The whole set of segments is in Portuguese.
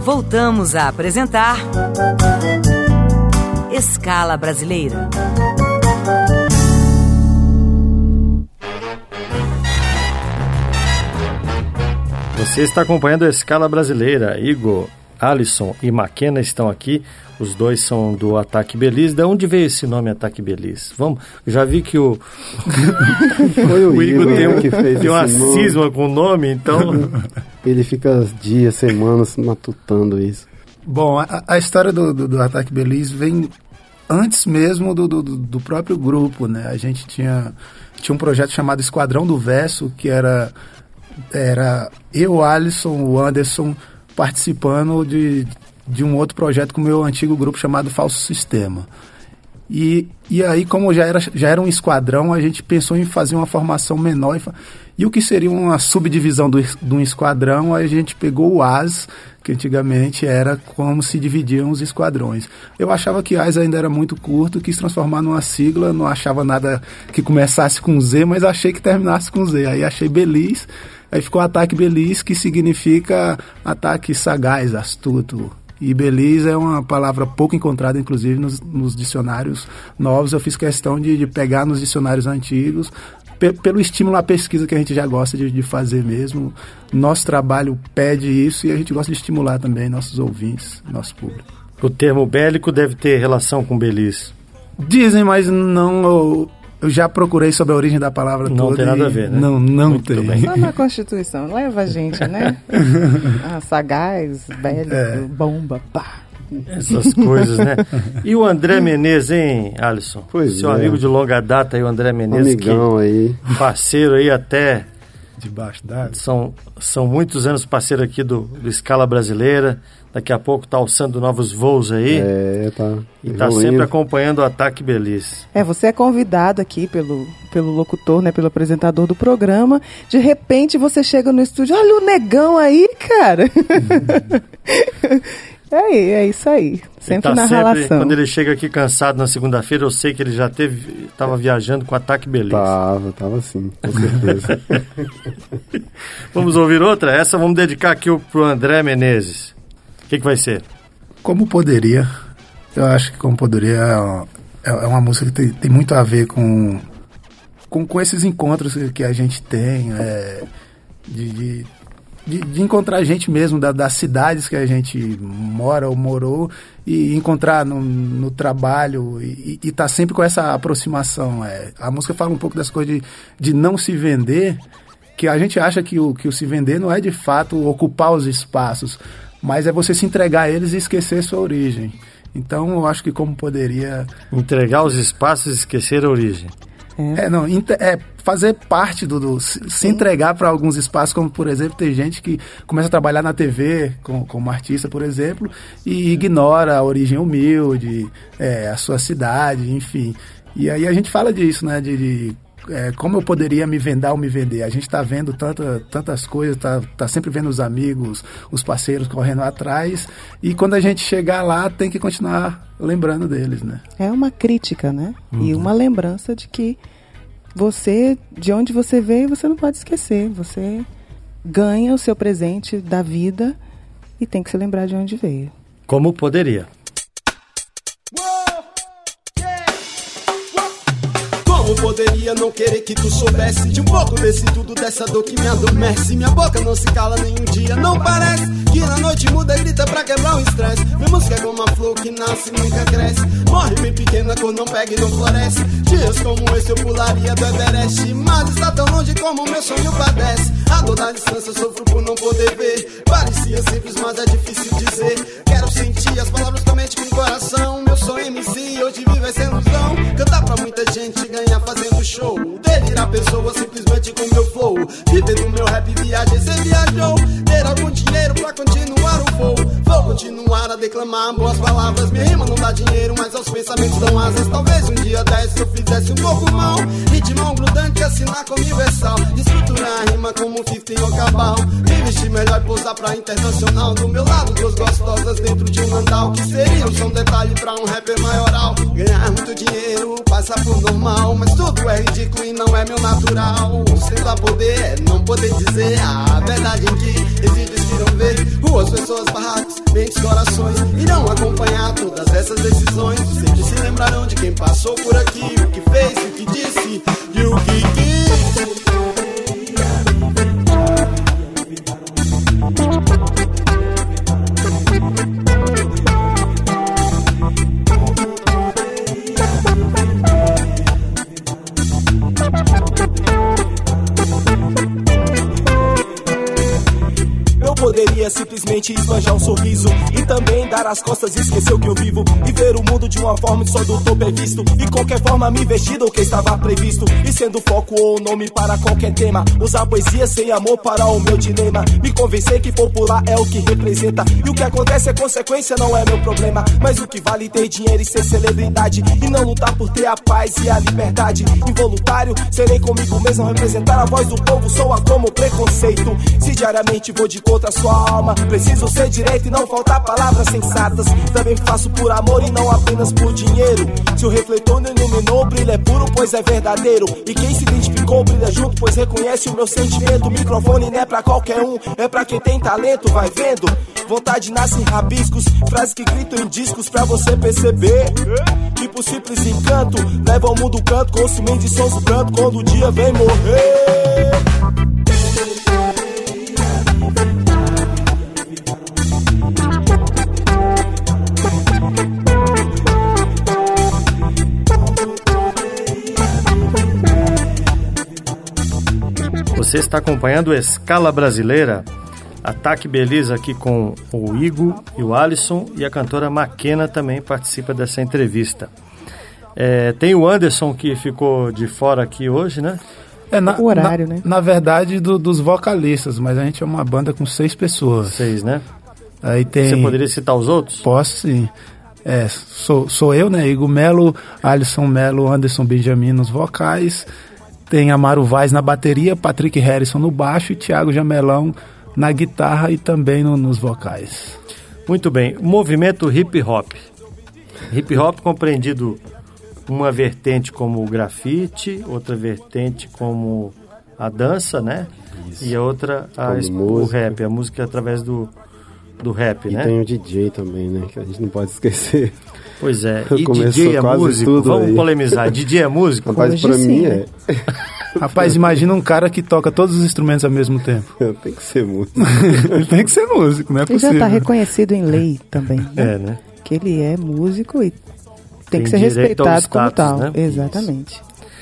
Voltamos a apresentar Escala Brasileira. Você está acompanhando a Escala Brasileira. Igor, Alisson e Maquena estão aqui. Os dois são do Ataque Belize. De onde veio esse nome Ataque Belize? Vamos, já vi que o Igor tem uma cisma com o nome, então... Ele fica dias, semanas matutando isso. Bom, a história do Ataque Belize vem antes mesmo do próprio grupo, né? A gente tinha um projeto chamado Esquadrão do Verso, que era eu, o Alisson, o Anderson, participando de um outro projeto com o meu antigo grupo chamado Falso Sistema. E aí, como já era um esquadrão, a gente pensou em fazer uma formação menor. E o que seria uma subdivisão de um esquadrão, a gente pegou o AS, que antigamente era como se dividiam os esquadrões. Eu achava que AS ainda era muito curto, quis transformar numa sigla, não achava nada que começasse com Z, mas achei que terminasse com Z. Aí achei Belize, aí ficou Ataque Belize, que significa ataque sagaz, astuto. E Belize é uma palavra pouco encontrada, inclusive, nos dicionários novos. Eu fiz questão de pegar nos dicionários antigos, pelo estímulo à pesquisa que a gente já gosta de fazer mesmo. Nosso trabalho pede isso e a gente gosta de estimular também nossos ouvintes, nosso público. O termo bélico deve ter relação com Belize. Dizem, mas não... Eu já procurei sobre a origem da palavra toda. Não tem nada a ver, né? Não tem. Bem. Só na Constituição. Leva a gente, né? Sagaz, bélico, bomba, pá. Essas coisas, né? E o André Menezes, hein, Alisson? Pois Seu amigo de longa data aí, o André Menezes. Amigão aí. Parceiro aí até... Debaixo d'água. São muitos anos parceiro aqui do Escala Brasileira. Daqui a pouco tá alçando novos voos aí. Tá. E tá sempre acompanhando o Ataque Belize. Você é convidado aqui pelo locutor, né, pelo apresentador do programa. De repente você chega no estúdio, olha o negão aí, cara. É isso aí. Sempre na relação. Quando ele chega aqui cansado na segunda-feira, eu sei que ele já estava viajando com o Ataque Belize. Tava sim, com certeza. Vamos ouvir outra? Essa vamos dedicar aqui pro André Menezes. O que vai ser? Como Poderia. Eu acho que Como Poderia é uma música que tem muito a ver com esses encontros que a gente tem, de encontrar gente mesmo das cidades que a gente mora ou morou e encontrar no trabalho e tá sempre com essa aproximação. A música fala um pouco das coisas de não se vender, que a gente acha que o se vender não é de fato ocupar os espaços, mas é você se entregar a eles e esquecer sua origem. Então eu acho que Como Poderia... Entregar os espaços e esquecer a origem. Fazer parte se entregar para alguns espaços, como por exemplo, tem gente que começa a trabalhar na TV como artista, por exemplo, e ignora a origem humilde, a sua cidade, enfim. E aí a gente fala disso, né, como eu poderia me vender ou me vender. A gente está vendo tantas coisas, tá sempre vendo os amigos, os parceiros correndo atrás, e quando a gente chegar lá tem que continuar lembrando deles, né? É uma crítica, né? E uma lembrança de que de onde você veio, você não pode esquecer. Você ganha o seu presente da vida e tem que se lembrar de onde veio. Como Poderia. Como poderia não querer que tu soubesse de um pouco desse tudo, dessa dor que me adormece? Minha boca não se cala nenhum dia, não parece que na noite muda, grita pra quebrar o estresse. Minha música é como uma flor que nasce e nunca cresce, morre bem pequena, cor não pega e não floresce. Dias como esse eu pularia do Everest, mas está tão longe como meu sonho padece. A dor da distância sofro por não poder ver. Parecia simples, mas é difícil dizer. Quero sentir as palavras com a mente, com o coração. Meu sonho MC, hoje vive essa ilusão. Cantar pra muita gente, ganhar fazendo show, delirar pessoas simplesmente com meu flow. Viver do meu rap, viagem, cê viajou. Ter algum dinheiro pra continuar o voo. Vou continuar a declamar boas palavras. Minha rima não dá dinheiro, mas aos pensamentos dão asas. Talvez um dia desse eu fizesse um pouco mal. Ritmão grudante, assinar comigo é sal. Estruturar a rima como 50 ou cabal. Me vestir melhor e pousar pra internacional. Do meu lado, duas gostosas dentro de um landau. Que seria só um detalhe pra um rapper maioral. Ganhar muito dinheiro, passar por normal, mas tudo é ridículo e não é meu natural. Sendo a poder, não poder dizer a verdade em que eles irão ver. Ruas, pessoas, barracos, mentes, corações irão acompanhar todas essas decisões. Sempre se lembrarão de quem passou por aqui, o que fez, o que disse e o que quis. Poderia simplesmente esbanjar um sorriso e também dar as costas e esquecer o que eu vivo e ver o mundo de uma forma que só do topo é visto e qualquer forma me vestir do que estava previsto e sendo foco ou nome para qualquer tema, usar poesia sem amor para o meu dilema, me convencer que popular é o que representa e o que acontece é consequência, não é meu problema, mas o que vale ter dinheiro e ser celebridade e não lutar por ter a paz e a liberdade. Involuntário, serei comigo mesmo, representar a voz do povo soa como preconceito, se diariamente vou de contra sua alma, preciso ser direito e não faltar palavras sensatas. Também faço por amor e não apenas por dinheiro. Se o refletor não iluminou, o brilho é puro, pois é verdadeiro. E quem se identificou brilha junto, pois reconhece o meu sentimento. O microfone não é pra qualquer um, é pra quem tem talento, vai vendo. Vontade nasce em rabiscos, frases que gritam em discos pra você perceber que por simples encanto leva ao mundo canto, consumindo de sons do canto quando o dia vem morrer. Você está acompanhando a Escala Brasileira, Ataque Beleza aqui com o Igor e o Alisson, e a cantora Maquena também participa dessa entrevista. Tem o Anderson que ficou de fora aqui hoje, né? O horário, né? Na verdade, dos vocalistas, mas a gente é uma banda com 6 pessoas. 6, né? Aí tem... Você poderia citar os outros? Posso, sim. Sou eu, né? Igor Melo, Alisson Melo, Anderson Benjamin nos vocais. Tem Amaro Vaz na bateria, Patrick Harrison no baixo e Thiago Jamelão na guitarra e também nos vocais. Muito bem. Movimento hip hop. Hip hop compreendido uma vertente como o grafite, outra vertente como a dança, né? Isso. E a outra o rap, a música através do rap, e né? E tem o DJ também, né? Que a gente não pode esquecer. Pois é, e DJ é músico? Vamos aí polemizar, DJ é músico? Rapaz, pra mim é. Rapaz, imagina um cara que toca todos os instrumentos ao mesmo tempo. Tem que ser músico. Ele tem que ser músico, não é possível. Ele já está reconhecido em lei também, né? Né? Que ele é músico e tem que ser respeitado status, como tal. Né? Exatamente.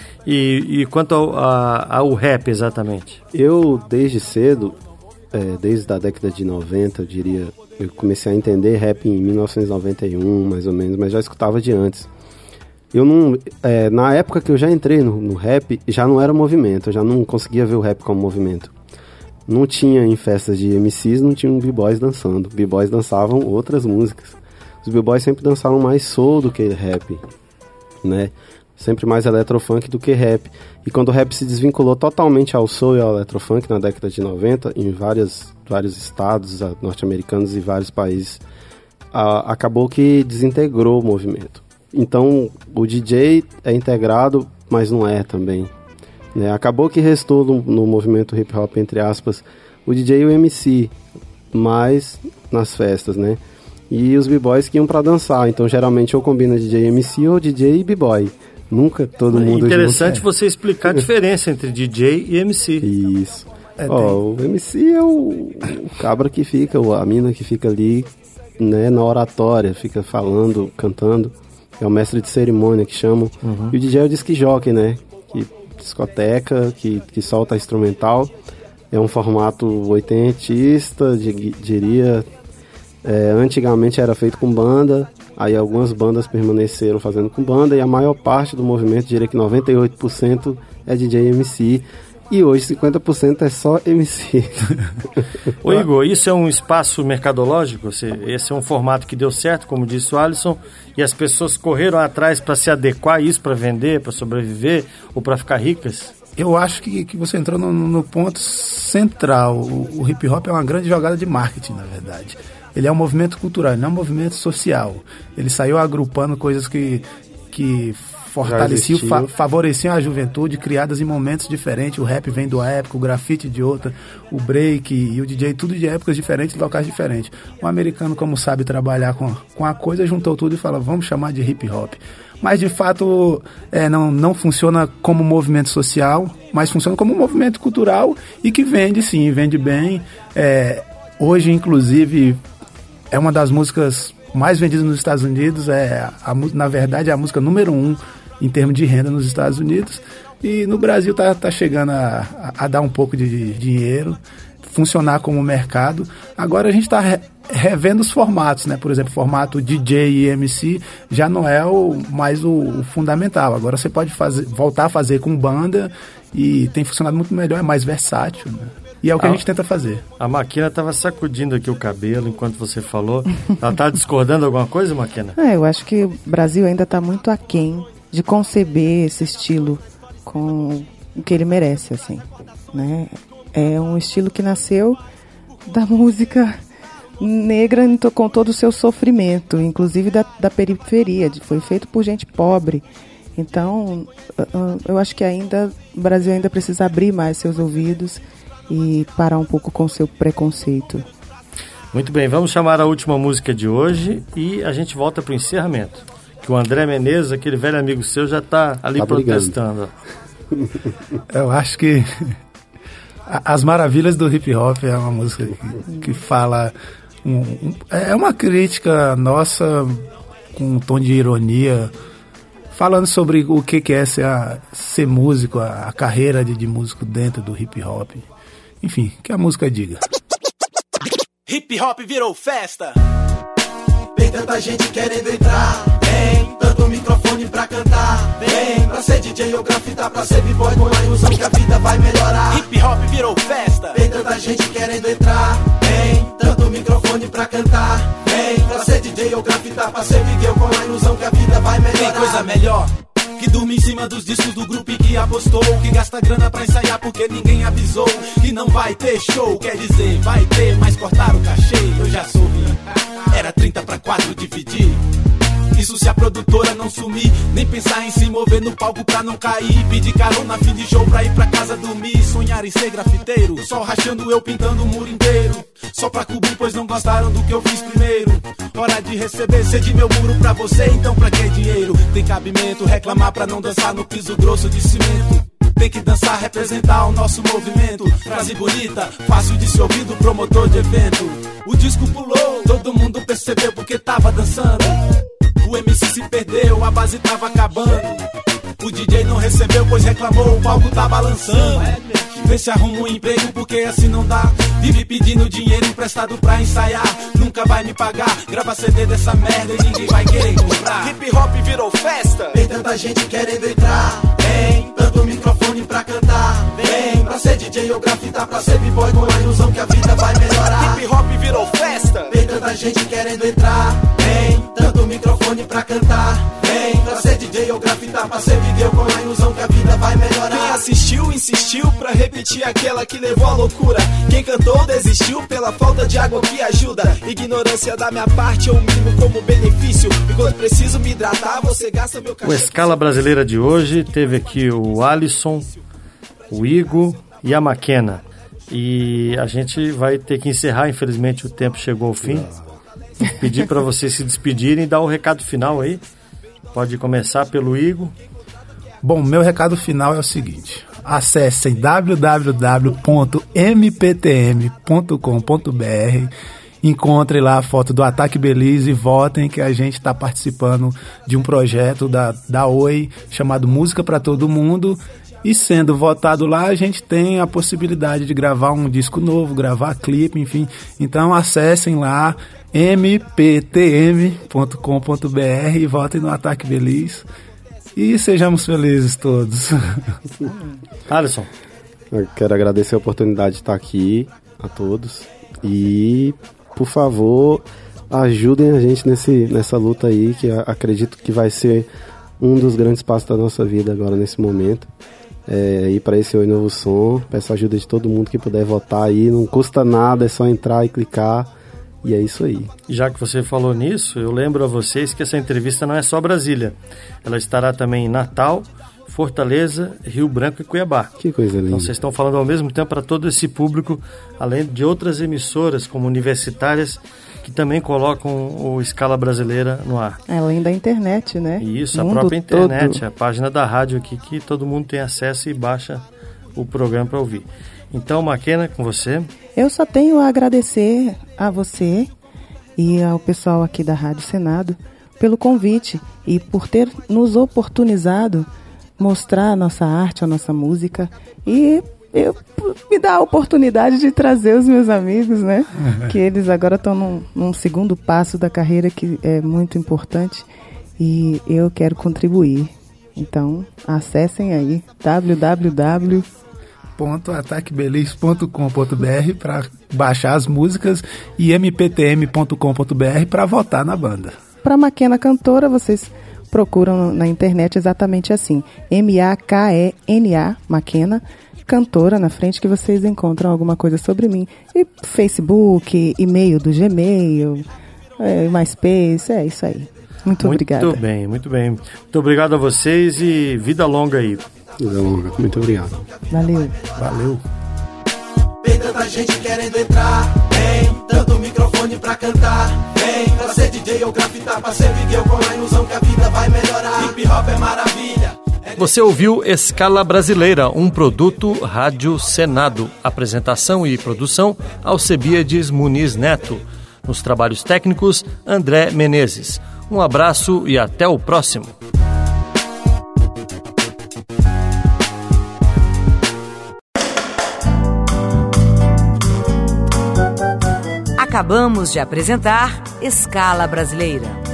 E quanto ao rap, exatamente? Eu, desde cedo, desde a década de 90, eu diria, eu comecei a entender rap em 1991, mais ou menos, mas já escutava de antes. Eu não, na época que eu já entrei no rap, já não era movimento, eu já não conseguia ver o rap como movimento. Não tinha em festas de MCs, não tinham b-boys dançando. B-boys dançavam outras músicas. Os b-boys sempre dançavam mais soul do que rap, né? Sempre mais eletrofunk do que rap. E quando o rap se desvinculou totalmente ao soul e ao eletrofunk na década de 90, em vários estados norte-americanos e vários países, acabou que desintegrou o movimento. Então, o DJ é integrado, mas não é também, né? Acabou que restou no movimento hip-hop, entre aspas, o DJ e o MC, mais nas festas, né? E os b-boys que iam pra dançar. Então, geralmente, ou combina DJ e MC ou DJ e b-boy. Nunca todo mundo interessante junto. Você explicar a diferença entre DJ e MC. Isso. O MC é o cabra que fica, a mina que fica ali, né, na oratória, fica falando, cantando. É o mestre de cerimônia que chamam. Uhum. E o DJ é o disc jockey, né? Que discoteca, que solta instrumental. É um formato oitentista, diria. Antigamente era feito com banda. Aí algumas bandas permaneceram fazendo com banda. E a maior parte do movimento, diria que 98% é DJ e MC. E hoje 50% é só MC. Ô Igor, isso é um espaço mercadológico? Esse é um formato que deu certo, como disse o Alisson, e as pessoas correram atrás para se adequar a isso, para vender, para sobreviver ou para ficar ricas? Eu acho que você entrou no ponto central. O hip hop é uma grande jogada de marketing, na verdade. Ele é um movimento cultural, ele não é um movimento social. Ele saiu agrupando coisas que fortaleciam, favoreciam a juventude, criadas em momentos diferentes. O rap vem de uma época, o grafite de outra, o break e o DJ, tudo de épocas diferentes, de locais diferentes. O americano, como sabe trabalhar com a coisa, juntou tudo e falou, vamos chamar de hip hop. Mas, de fato, não funciona como movimento social, mas funciona como um movimento cultural e que vende, sim, vende bem. Hoje, inclusive, é uma das músicas mais vendidas nos Estados Unidos. Na verdade, é a música número 1 em termos de renda nos Estados Unidos. E no Brasil tá chegando a dar um pouco de dinheiro, funcionar como mercado. Agora a gente está revendo os formatos, né? Por exemplo, o formato DJ e MC já não é mais o fundamental. Agora você pode voltar a fazer com banda e tem funcionado muito melhor, é mais versátil, né? E é o que a gente tenta fazer. A Maquina estava sacudindo aqui o cabelo enquanto você falou. Ela está discordando alguma coisa, Maquina? Eu acho que o Brasil ainda está muito aquém de conceber esse estilo com o que ele merece, assim, né? É um estilo que nasceu da música negra com todo o seu sofrimento, inclusive da periferia, foi feito por gente pobre. Então, eu acho que o Brasil ainda precisa abrir mais seus ouvidos e parar um pouco com o seu preconceito. Muito bem, vamos chamar a última música de hoje e a gente volta para o encerramento. Que o André Menezes, aquele velho amigo seu, já está ali protestando. Eu acho que As Maravilhas do Hip Hop é uma música que fala... é uma crítica nossa com um tom de ironia, falando sobre o que é ser músico, a carreira de músico dentro do hip hop. Enfim, que a música diga. Hip hop virou festa. Tem tanta gente querendo entrar, vem, tanto microfone pra cantar, vem, pra ser DJ ou grafita, pra ser b-boy com a ilusão que a vida vai melhorar. Hip hop virou festa. Tem tanta gente querendo entrar, vem, tanto microfone pra cantar, vem, pra ser DJ ou grafita, pra ser big girl com a ilusão que a vida vai melhorar. Tem coisa melhor que dorme em cima dos discos do grupo e que apostou, que gasta grana pra ensaiar porque ninguém avisou que não vai ter show. Quer dizer, vai ter, mas cortaram o cachê. Eu já sorri, era 30/4 dividir. Isso se a produtora não sumir, nem pensar em se mover no palco pra não cair. Pedir carona, fim de show pra ir pra casa dormir. Sonhar em ser grafiteiro, sol rachando, eu pintando o muro inteiro. Só pra cobrir, pois não gostaram do que eu fiz primeiro. Hora de receber, cedi meu muro pra você, então pra que dinheiro? Tem cabimento, reclamar pra não dançar no piso grosso de cimento. Tem que dançar, representar o nosso movimento. Frase bonita, fácil de se ouvir do promotor de evento. O disco pulou, todo mundo percebeu porque tava dançando. O MC se perdeu, a base tava acabando. O DJ não recebeu, pois reclamou, o palco tá balançando. Vê se arruma um emprego, porque assim não dá. Vive pedindo dinheiro emprestado pra ensaiar. Nunca vai me pagar, grava CD dessa merda e ninguém vai querer comprar. Hip hop virou festa. Tem tanta gente querendo entrar, vem, tanto microfone pra cantar, vem, pra ser DJ ou grafita, pra ser b-boy com a ilusão que a vida vai melhorar. Hip hop virou festa. Tem tanta gente querendo entrar, vem, tanto microfone pra cantar, vem, pra ser DJ ou grafita, pra ser big girl com a ilusão que a vida vai melhorar. Quem assistiu, insistiu pra repetir aquela que levou à loucura. Quem cantou, desistiu pela falta de água que ajuda. Ignorância da minha parte, eu mimo como benefício. Enquanto preciso me hidratar, você gasta meu cachê. O Escala Brasileira de hoje teve aqui o Alisson, o Igor e a Maquena. E a gente vai ter que encerrar, infelizmente o tempo chegou ao fim. Pedir para vocês se despedirem e dar o recado final aí. Pode começar pelo Igor. Bom, meu recado final é o seguinte: acessem www.mptm.com.br, encontrem lá a foto do Ataque Belize e votem, que a gente está participando de um projeto da Oi chamado Música para Todo Mundo. E sendo votado lá, a gente tem a possibilidade de gravar um disco novo, gravar clipe, enfim. Então acessem lá mptm.com.br e votem no Ataque Belize. E sejamos felizes todos. Alisson. Eu quero agradecer a oportunidade de estar aqui a todos. E, por favor, ajudem a gente nessa luta aí, que acredito que vai ser um dos grandes passos da nossa vida agora, nesse momento. Ir para esse Oi Novo Som. Peço a ajuda de todo mundo que puder votar aí. Não custa nada, é só entrar e clicar E é isso aí. Já que você falou nisso, eu lembro a vocês que essa entrevista não é só Brasília. Ela estará também em Natal, Fortaleza, Rio Branco e Cuiabá. Que coisa linda. Então vocês estão falando ao mesmo tempo para todo esse público, além de outras emissoras como universitárias, que também colocam o Escala Brasileira no ar. Além da internet, né? Isso, a própria internet, a página da rádio aqui, que todo mundo tem acesso e baixa o programa para ouvir. Então, Maquena, com você. Eu só tenho a agradecer a você e ao pessoal aqui da Rádio Senado pelo convite e por ter nos oportunizado mostrar a nossa arte, a nossa música e me dá a oportunidade de trazer os meus amigos, né? Que eles agora estão num segundo passo da carreira que é muito importante e eu quero contribuir. Então, acessem aí www.ataquebelize.com.br para baixar as músicas e mptm.com.br para votar na banda. Para Maquena Cantora, vocês procuram na internet exatamente assim, M-A-K-E-N-A, Maquena Cantora, na frente que vocês encontram alguma coisa sobre mim. E Facebook, e-mail do Gmail, MySpace, é isso aí. Muito obrigada. Muito bem, muito bem. Muito obrigado a vocês e vida longa aí. Vida longa, muito obrigado. Valeu. Valeu. Tem tanta gente querendo entrar, tem tanto microfone pra cantar, vem pra ser DJ ou grafitar, pra ser video com a ilusão que a vida vai melhorar. Hip hop é maravilha. Você ouviu Escala Brasileira, um produto Rádio Senado. Apresentação e produção, Alcebiades Muniz Neto. Nos trabalhos técnicos, André Menezes. Um abraço e até o próximo. Acabamos de apresentar Escala Brasileira.